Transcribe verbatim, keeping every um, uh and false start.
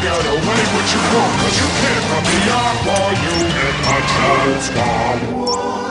get away what you want, cause you can't from the aqua, you in the trouble squad.